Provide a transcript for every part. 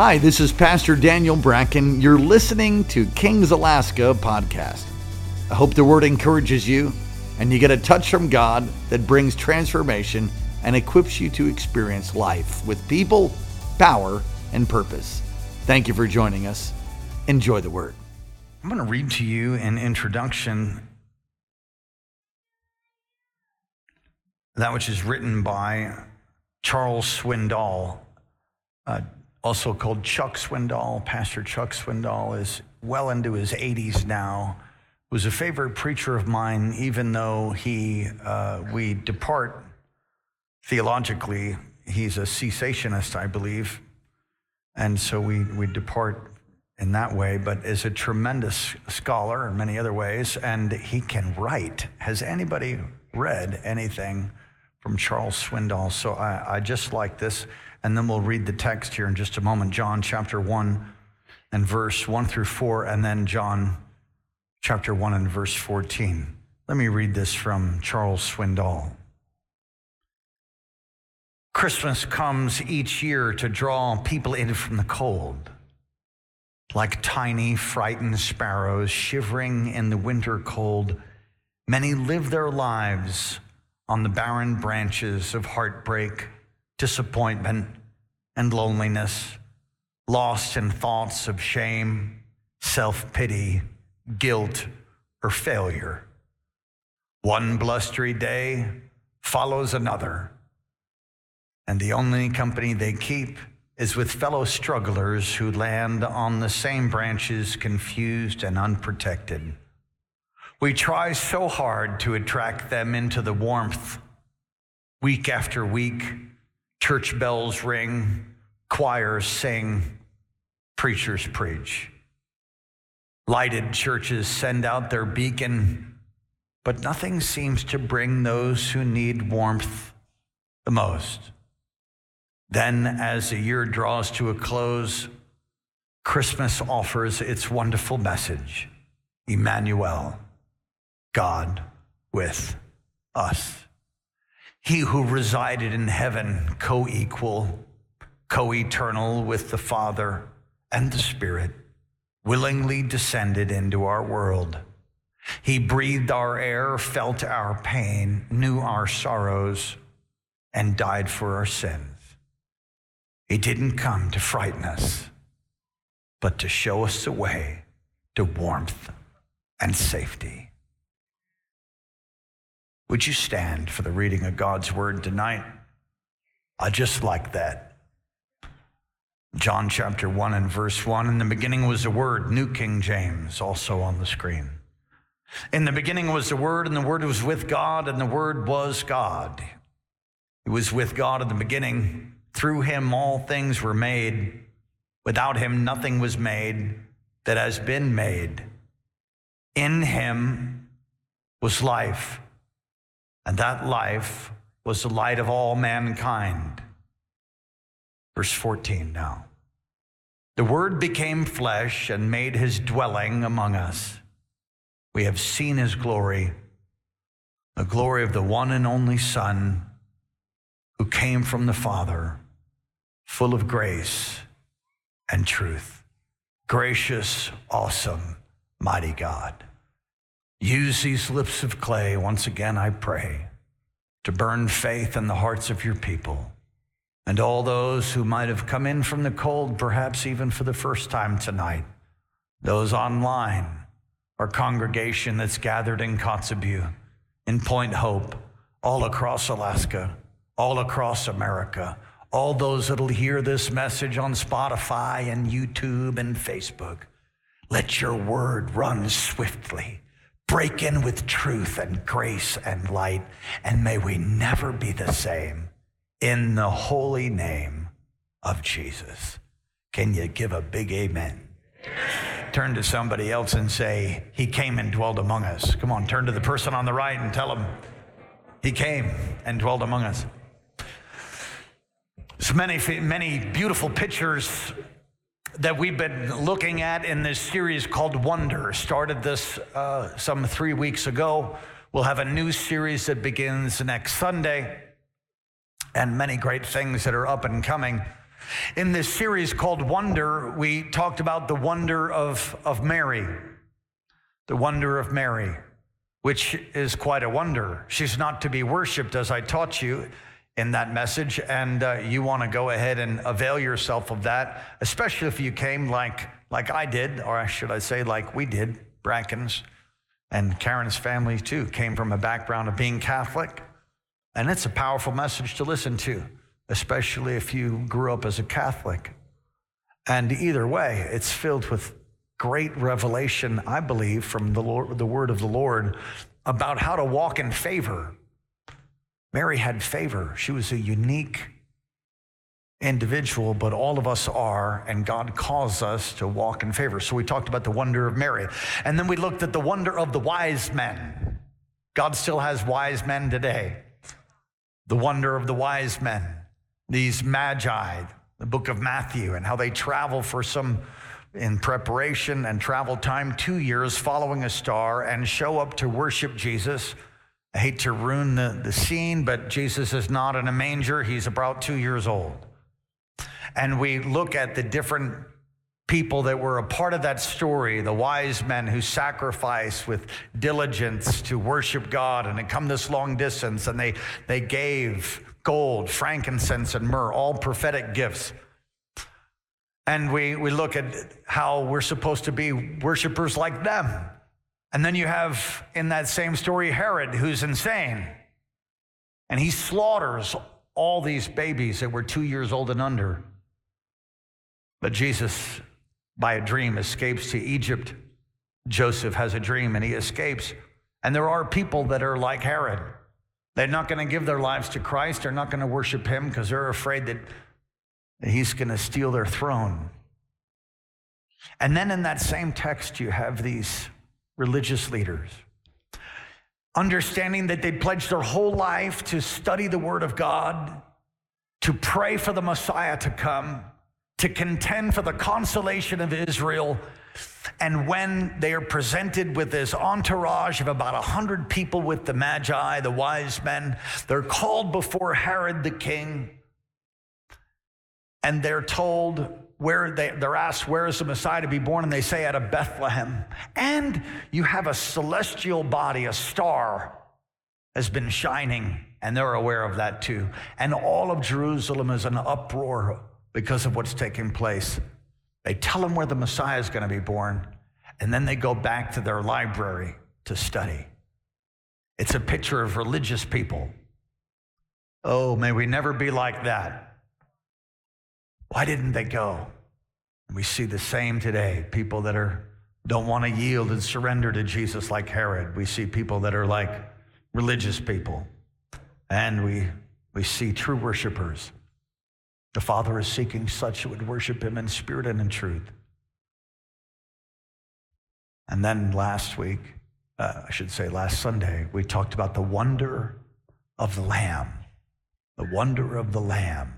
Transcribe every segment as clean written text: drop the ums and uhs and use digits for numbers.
Hi, this is Pastor Daniel Bracken. You're listening to Kings Alaska podcast. I hope the word encourages you and you get a touch from God that brings transformation and equips you to experience life with people, power, and purpose. Thank you for joining us. Enjoy the word. I'm going to read to you an introduction, that which is written by Charles Swindoll, also called Chuck Swindoll. Pastor Chuck Swindoll is well into his 80s now. Was a favorite preacher of mine, even though we depart theologically. He's a cessationist, I believe, and so we depart in that way, but is a tremendous scholar in many other ways, and he can write. Has anybody read anything from Charles Swindoll? So I just like this, and then we'll read the text here in just a moment. John chapter 1 and verse 1 through 4, and then John chapter 1 and verse 14. Let me read this from Charles Swindoll. Christmas comes each year to draw people in from the cold. Like tiny, frightened sparrows shivering in the winter cold, many live their lives on the barren branches of heartbreak, disappointment, and loneliness, lost in thoughts of shame, self-pity, guilt, or failure. One blustery day follows another, and the only company they keep is with fellow strugglers who land on the same branches, confused and unprotected. We try so hard to attract them into the warmth. Week after week, church bells ring, choirs sing, preachers preach. Lighted churches send out their beacon, but nothing seems to bring those who need warmth the most. Then, as the year draws to a close, Christmas offers its wonderful message: Emmanuel, God with us. He who resided in heaven, co-equal, co-eternal with the Father and the Spirit, willingly descended into our world. He breathed our air, felt our pain, knew our sorrows, and died for our sins. He didn't come to frighten us, but to show us the way to warmth and safety. Would you stand for the reading of God's word tonight? I just like that. John chapter 1 and verse 1, in the beginning was the Word, New King James, also on the screen. In the beginning was the Word, and the Word was with God, and the Word was God. He was with God in the beginning. Through him all things were made. Without him nothing was made that has been made. In him was life, and that life was the light of all mankind. Verse 14 now. The Word became flesh and made his dwelling among us. We have seen his glory, the glory of the one and only Son who came from the Father, full of grace and truth. Gracious, awesome, mighty God. Use these lips of clay, once again I pray, to burn faith in the hearts of your people, and all those who might have come in from the cold, perhaps even for the first time tonight, those online, our congregation that's gathered in Kotzebue, in Point Hope, all across Alaska, all across America, all those that'll hear this message on Spotify and YouTube and Facebook. Let your word run swiftly, break in with truth and grace and light, and may we never be the same. In the holy name of Jesus. Can you give a big amen? Turn to somebody else and say, he came and dwelled among us. Come on, turn to the person on the right and tell him, he came and dwelled among us. So many beautiful pictures that we've been looking at in this series called Wonder. Started this some 3 weeks ago. We'll have a new series that begins next Sunday, and many great things that are up and coming. In this series called Wonder, we talked about the wonder of Mary. The wonder of Mary, which is quite a wonder. She's not to be worshiped, as I taught you in that message, and you want to go ahead and avail yourself of that, especially if you came like I did, or should I say like we did, Brackens, and Karen's family too, came from a background of being Catholic. And it's a powerful message to listen to, especially if you grew up as a Catholic. And either way, it's filled with great revelation, I believe, from the word of the Lord about how to walk in favor. Mary had favor. She was a unique individual, but all of us are, and God calls us to walk in favor. So we talked about the wonder of Mary. And then we looked at the wonder of the wise men. God still has wise men today. The wonder of the wise men, these magi, the book of Matthew, and how they travel in preparation and travel time 2 years following a star and show up to worship Jesus. I hate to ruin the scene, but Jesus is not in a manger. He's about 2 years old. And we look at the different people that were a part of that story, the wise men who sacrificed with diligence to worship God and had come this long distance, and they gave gold, frankincense, and myrrh, all prophetic gifts. And we look at how we're supposed to be worshipers like them. And then you have in that same story Herod, who's insane. And he slaughters all these babies that were 2 years old and under. But Jesus, by a dream, escapes to Egypt. Joseph has a dream and he escapes. And there are people that are like Herod. They're not going to give their lives to Christ. They're not going to worship him because they're afraid that he's going to steal their throne. And then in that same text, you have these religious leaders, understanding that they pledged their whole life to study the Word of God, to pray for the Messiah to come, to contend for the consolation of Israel. And when they are presented with this entourage of about 100 people with the Magi, the wise men, they're called before Herod the king, and they're told they're asked, where is the Messiah to be born? And they say, out of Bethlehem. And you have a celestial body, a star has been shining, and they're aware of that too. And all of Jerusalem is in uproar because of what's taking place. They tell them where the Messiah is going to be born, and then they go back to their library to study. It's a picture of religious people. Oh, may we never be like that. Why didn't they go? And we see the same today. People that don't want to yield and surrender to Jesus like Herod. We see people that are like religious people. And we see true worshipers. The Father is seeking such who would worship him in spirit and in truth. And then last Sunday, we talked about the wonder of the Lamb. The wonder of the Lamb.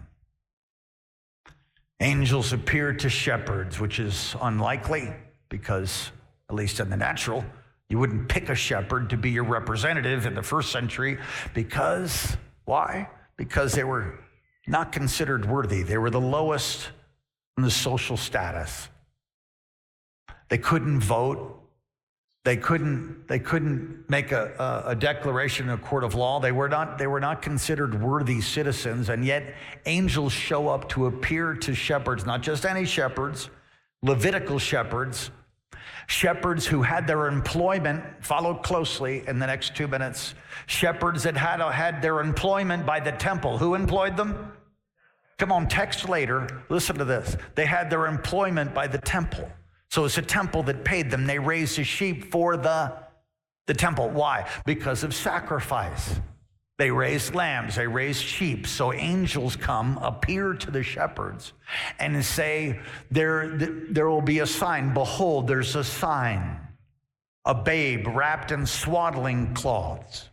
Angels appear to shepherds, which is unlikely because, at least in the natural, you wouldn't pick a shepherd to be your representative in the first century because, why? Because they were not considered worthy. They were the lowest in the social status. They couldn't vote. They couldn't make a declaration in a court of law. They were not considered worthy citizens, and yet angels show up to appear to shepherds, not just any shepherds, Levitical shepherds, shepherds who had their employment, follow closely in the next 2 minutes, shepherds that had their employment by the temple. Who employed them? Come on, text later. Listen to this. They had their employment by the temple. So it's a temple that paid them. They raised a sheep for the temple. Why? Because of sacrifice. They raised lambs. They raised sheep. So angels come, appear to the shepherds, and say, there will be a sign. Behold, there's a sign. A babe wrapped in swaddling cloths.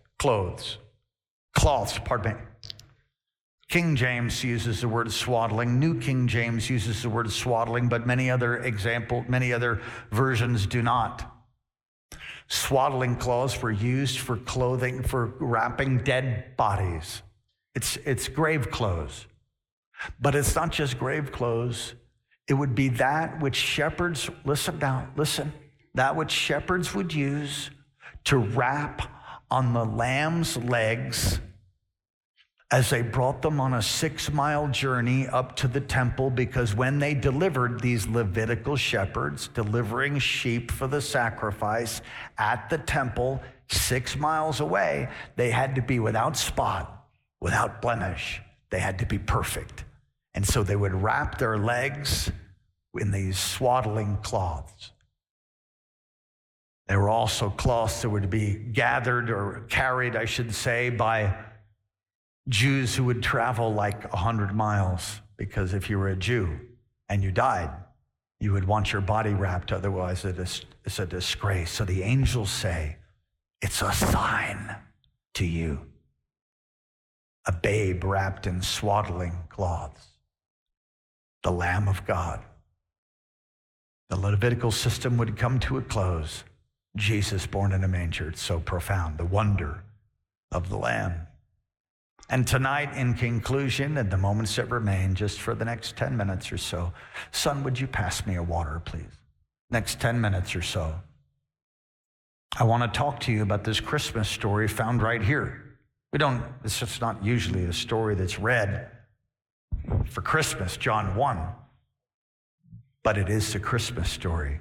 King James uses the word swaddling. New King James uses the word swaddling, but many other versions do not. Swaddling cloths were used for clothing, for wrapping dead bodies. It's grave clothes. But it's not just grave clothes. It would be that which shepherds, listen, that which shepherds would use to wrap on the lamb's legs as they brought them on a 6-mile journey up to the temple, because when they delivered, these Levitical shepherds delivering sheep for the sacrifice at the temple 6 miles away, they had to be without spot, without blemish. They had to be perfect. And so they would wrap their legs in these swaddling cloths. There were also cloths that would be gathered or carried, I should say, by Jews who would travel like 100 miles, because if you were a Jew and you died, you would want your body wrapped, otherwise it's a disgrace. So the angels say, it's a sign to you. A babe wrapped in swaddling cloths. The Lamb of God. The Levitical system would come to a close. Jesus born in a manger. It's so profound, the wonder of the Lamb. And tonight, in conclusion, and the moments that remain, just for the next 10 minutes or so, son, would you pass me a water, please? Next 10 minutes or so. I want to talk to you about this Christmas story found right here. It's just not usually a story that's read for Christmas, John 1, but it is the Christmas story.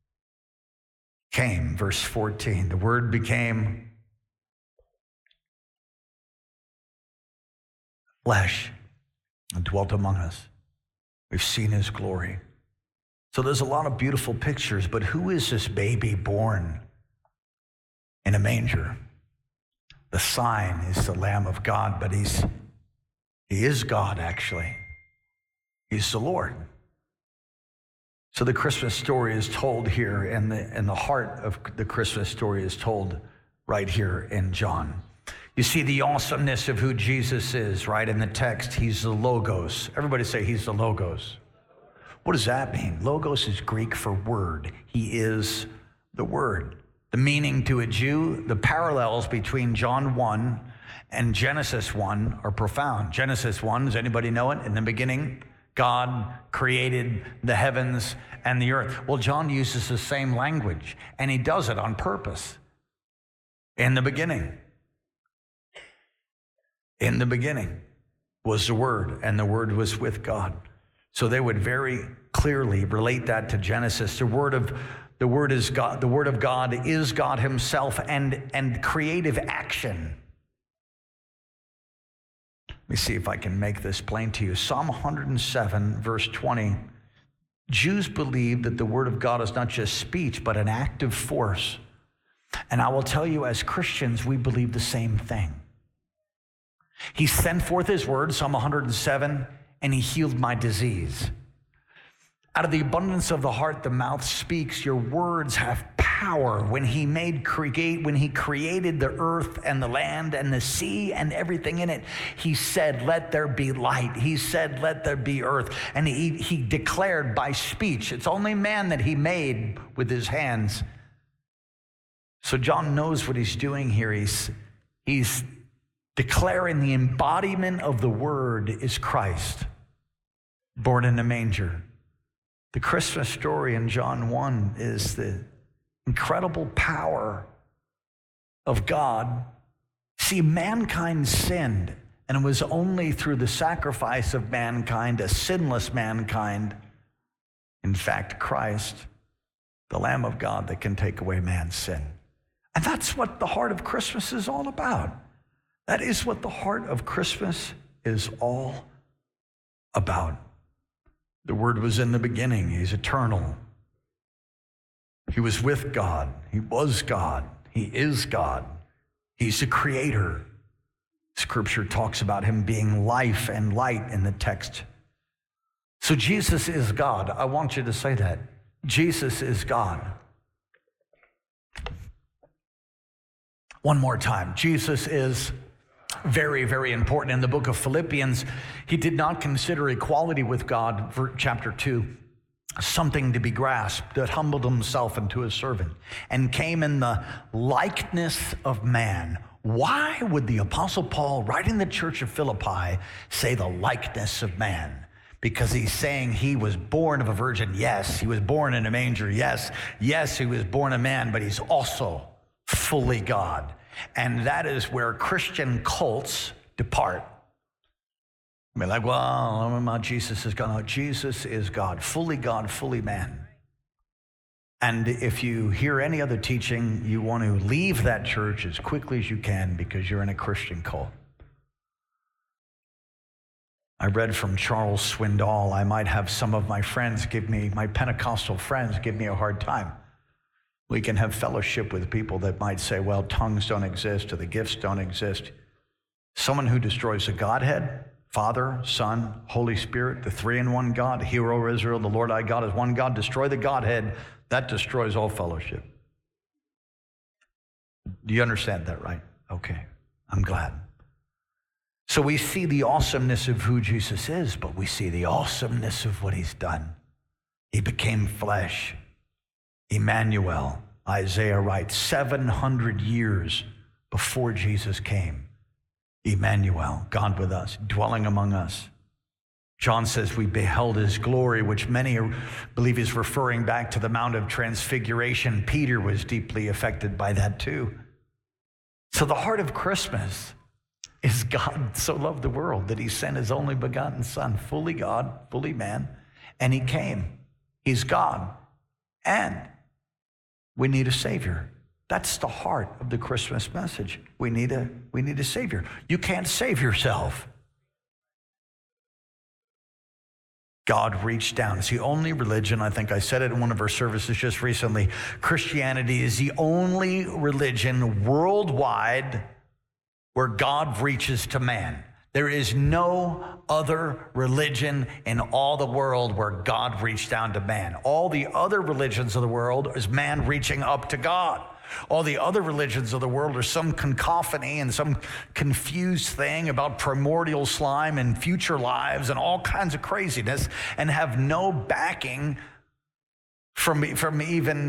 Came, verse 14, the Word became flesh and dwelt among us. We've seen his glory. So there's a lot of beautiful pictures, but who is this baby born in a manger? The sign is the Lamb of God, but he is God, actually. He's the Lord. So the Christmas story is told here, and the heart of the Christmas story is told right here in John. You see the awesomeness of who Jesus is, right? In the text, he's the Logos. Everybody say he's the Logos. What does that mean? Logos is Greek for word. He is the Word. The meaning to a Jew, the parallels between John 1 and Genesis 1 are profound. Genesis 1, does anybody know it? In the beginning, God created the heavens and the earth. Well, John uses the same language, and he does it on purpose. In the beginning. In the beginning was the Word, and the Word was with God. So they would very clearly relate that to Genesis. The Word is God. The Word of God is God himself and creative action. Let me see if I can make this plain to you. Psalm 107, verse 20. Jews believe that the Word of God is not just speech, but an active force. And I will tell you, as Christians, we believe the same thing. He sent forth his word, Psalm 107, and he healed my disease. Out of the abundance of the heart, the mouth speaks. Your words have power. When he created the earth and the land and the sea and everything in it, he said, let there be light. He said, let there be earth. And he declared by speech. It's only man that he made with his hands. So John knows what he's doing here. He's declaring the embodiment of the Word is Christ, born in a manger. The Christmas story in John 1 is the incredible power of God. See, mankind sinned, and it was only through the sacrifice of mankind, a sinless mankind, in fact, Christ, the Lamb of God, that can take away man's sin. And that's what the heart of Christmas is all about. That is what the heart of Christmas is all about. The Word was in the beginning. He's eternal. He was with God. He was God. He is God. He's the creator. Scripture talks about him being life and light in the text. So Jesus is God. I want you to say that. Jesus is God. One more time. Jesus is very, very important. In the book of Philippians, he did not consider equality with God, chapter 2, something to be grasped, that humbled himself into a servant and came in the likeness of man, Why would the Apostle Paul, writing the church of Philippi, say the likeness of man? Because he's saying he was born of a virgin. Yes, he was born in a manger. Yes, he was born a man, but he's also fully God. And that is where Christian cults depart. I mean, like, well, Jesus is God. No, Jesus is God, fully man. And if you hear any other teaching, you want to leave that church as quickly as you can because you're in a Christian cult. I read from Charles Swindoll, I might have some of my Pentecostal friends give me a hard time. We can have fellowship with people that might say, well, tongues don't exist or the gifts don't exist. Someone who destroys the Godhead, Father, Son, Holy Spirit, the three-in-one God, Hear, O Israel, the Lord thy God is one God, destroy the Godhead, that destroys all fellowship. Do you understand that, right? Okay, I'm glad. So we see the awesomeness of who Jesus is, but we see the awesomeness of what he's done. He became flesh. Emmanuel, Isaiah writes, 700 years before Jesus came. Emmanuel, God with us, dwelling among us. John says we beheld his glory, which many believe is referring back to the Mount of Transfiguration. Peter was deeply affected by that too. So the heart of Christmas is God so loved the world that he sent his only begotten Son, fully God, fully man, and he came. He's God, and we need a Savior. That's the heart of the Christmas message. We need a Savior. You can't save yourself. God reached down. It's the only religion, I think I said it in one of our services just recently, Christianity is the only religion worldwide where God reaches to man. There is no other religion in all the world where God reached down to man. All the other religions of the world is man reaching up to God. All the other religions of the world are some cacophony and some confused thing about primordial slime and future lives and all kinds of craziness and have no backing from even...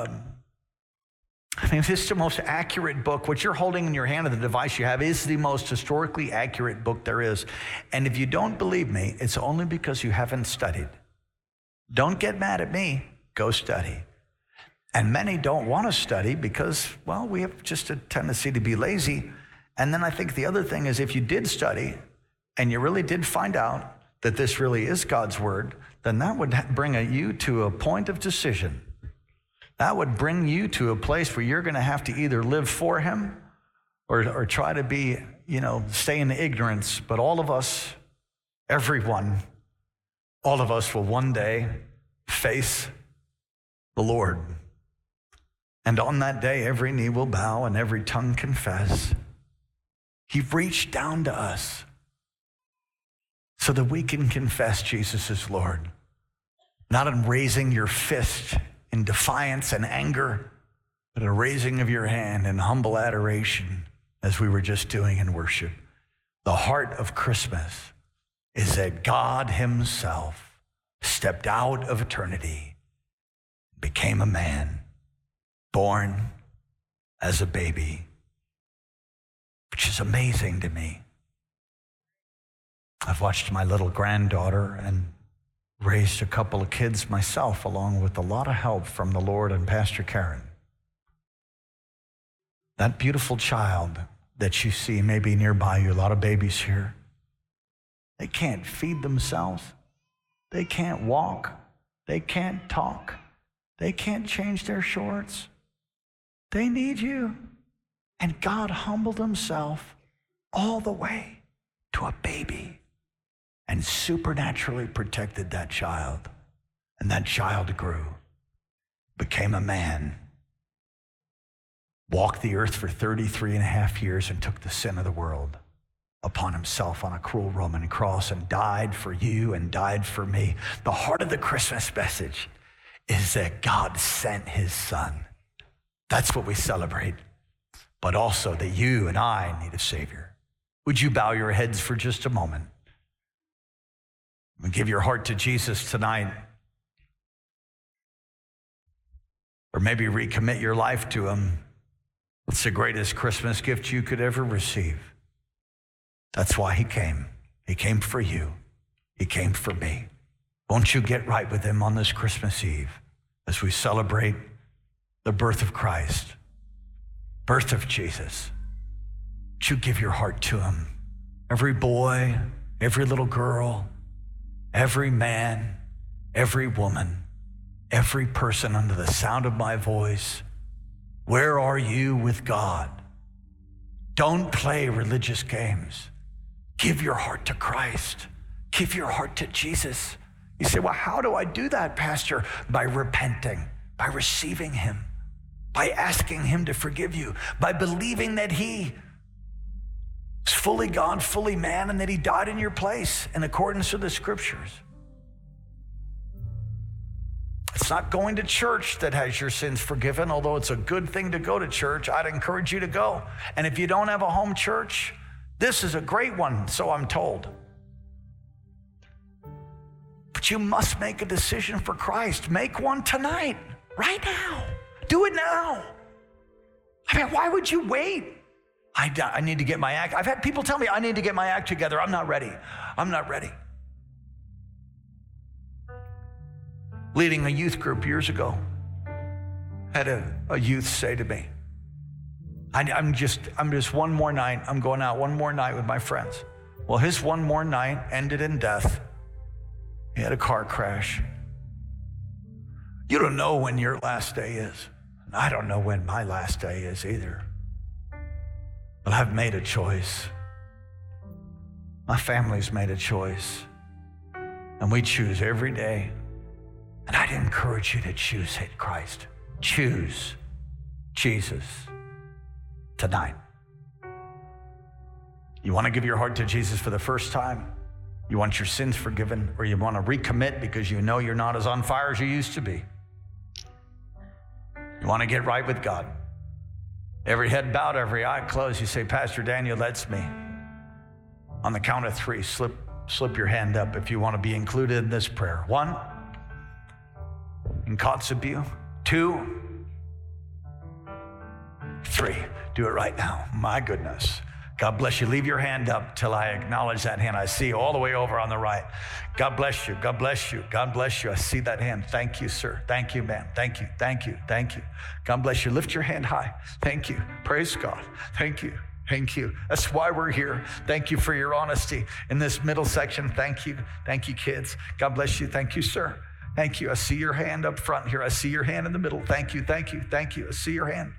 this is the most accurate book. What you're holding in your hand, or the device you have, is the most historically accurate book there is. And if you don't believe me, it's only because you haven't studied. Don't get mad at me. Go study. And many don't want to study because, well, we have just a tendency to be lazy. And then I think the other thing is if you did study and you really did find out that this really is God's word, then that would bring you to a point of decision. That would bring you to a place where you're going to have to either live for him or try to be, stay in ignorance. But all of us, everyone, all of us will one day face the Lord. And on that day, every knee will bow and every tongue confess. He reached down to us so that we can confess Jesus is Lord. Not in raising your fist in defiance and anger, but a raising of your hand in humble adoration, as we were just doing in worship. The heart of Christmas is that God himself stepped out of eternity, became a man, born as a baby, which is amazing to me. I've watched my little granddaughter and raised a couple of kids myself, along with a lot of help from the Lord and Pastor Karen. That beautiful child that you see maybe nearby you, a lot of babies here, they can't feed themselves. They can't walk. They can't talk. They can't change their shorts. They need you. And God humbled himself all the way to a baby and supernaturally protected that child. And that child grew, became a man, walked the earth for 33 and a half years and took the sin of the world upon himself on a cruel Roman cross and died for you and died for me. The heart of the Christmas message is that God sent his Son. That's what we celebrate, but also that you and I need a Savior. Would you bow your heads for just a moment? And give your heart to Jesus tonight. Or maybe recommit your life to him. It's the greatest Christmas gift you could ever receive. That's why he came. He came for you. He came for me. Won't you get right with him on this Christmas Eve as we celebrate the birth of Christ, birth of Jesus? Won't you give your heart to him? Every boy, every little girl, every man, every woman, every person under the sound of my voice, where are you with God? Don't play religious games. Give your heart to Christ. Give your heart to Jesus. You say, well, how do I do that, Pastor? By repenting, by receiving him, by asking him to forgive you, by believing that he is fully God, fully man, and that he died in your place in accordance with the scriptures. It's not going to church that has your sins forgiven, although it's a good thing to go to church. I'd encourage you to go. And if you don't have a home church, this is a great one, so I'm told. But you must make a decision for Christ. Make one tonight, right now. Do it now. I mean, why would you wait? I need to get my act. I've had people tell me I need to get my act together. I'm not ready. I'm not ready. Leading a youth group years ago, had a youth say to me, I'm just one more night, I'm going out one more night with my friends. Well, his one more night ended in death. He had a car crash. You don't know when your last day is. I don't know when my last day is either. But I've made a choice. My family's made a choice. And we choose every day. And I'd encourage you to choose Christ. Choose Jesus tonight. You want to give your heart to Jesus for the first time? You want your sins forgiven? Or you want to recommit because you know you're not as on fire as you used to be? You want to get right with God? Every head bowed, every eye closed. You say, Pastor Daniel, that's me. On the count of 3, slip your hand up if you want to be included in this prayer. 1, in Kotzebue. 2, 3. Do it right now. My goodness. God bless you. Leave your hand up till I acknowledge that hand. I see all the way over on the right. God bless you. God bless you. God bless you. I see that hand. Thank you, sir. Thank you, ma'am. Thank you. Thank you. Thank you. God bless you. Lift your hand high. Thank you. Praise God. Thank you. Thank you. That's why we're here. Thank you for your honesty in this middle section. Thank you. Thank you, kids. God bless you. Thank you, sir. Thank you. I see your hand up front here. I see your hand in the middle. Thank you. Thank you. Thank you. I see your hand.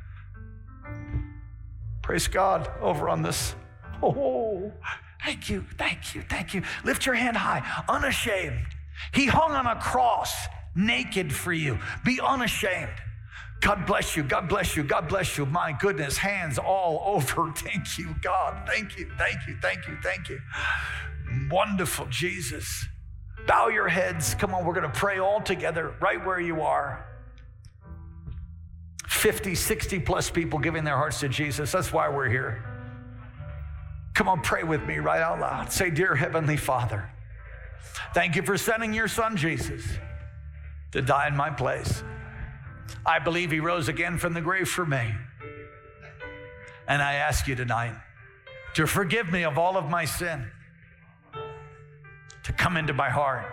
Praise God over on this. Oh, thank you, thank you, thank you. Lift your hand high, unashamed. He hung on a cross naked for you. Be unashamed. God bless you, God bless you, God bless you. My goodness, hands all over. Thank you, God. Thank you, thank you, thank you, thank you. Wonderful Jesus. Bow your heads. Come on, we're going to pray all together right where you are. 50, 60 plus people giving their hearts to Jesus. That's why we're here. Come on, pray with me right out loud. Say, dear Heavenly Father, thank you for sending your son, Jesus, to die in my place. I believe he rose again from the grave for me. And I ask you tonight to forgive me of all of my sin, to come into my heart,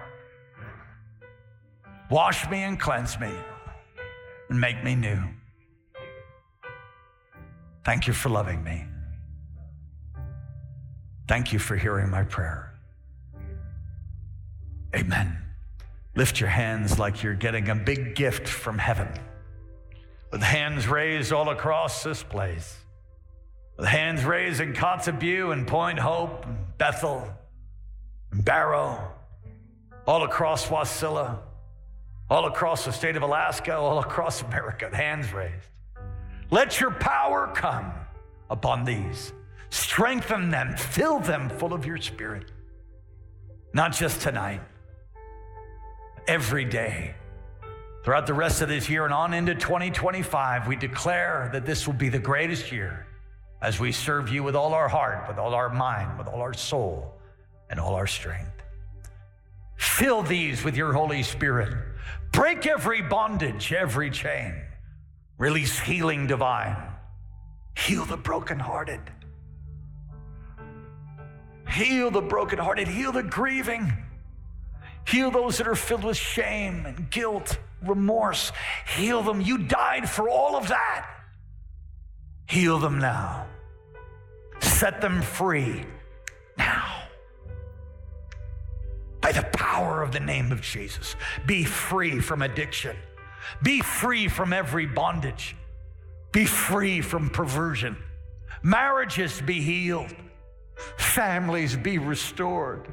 wash me and cleanse me, and make me new. Thank you for loving me. Thank you for hearing my prayer. Amen. Lift your hands like you're getting a big gift from heaven. With hands raised all across this place. With hands raised in Kotzebue and Point Hope and Bethel and Barrow, all across Wasilla, all across the state of Alaska, all across America, hands raised. Let your power come upon these. Strengthen them, fill them full of your spirit. Not just tonight, every day. Throughout the rest of this year and on into 2025, we declare that this will be the greatest year as we serve you with all our heart, with all our mind, with all our soul, and all our strength. Fill these with your Holy Spirit. Break every bondage, every chain. Release healing divine. Heal the brokenhearted. Heal the brokenhearted. Heal the grieving. Heal those that are filled with shame and guilt, remorse. Heal them. You died for all of that. Heal them now. Set them free now. By the power of the name of Jesus, be free from addiction. Be free from every bondage. Be free from perversion. Marriages be healed. Families be restored.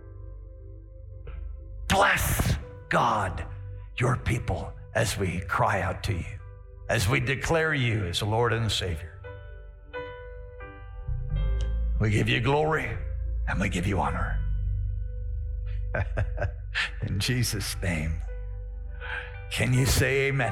Bless, God, your people as we cry out to you, as we declare you as the Lord and Savior. We give you glory and we give you honor. In Jesus' name. Can you say amen?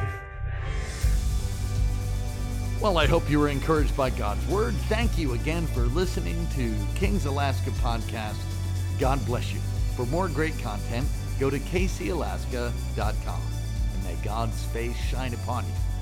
Well, I hope you were encouraged by God's word. Thank you again for listening to Kings Alaska Podcast. God bless you. For more great content, go to kcalaska.com, and may God's face shine upon you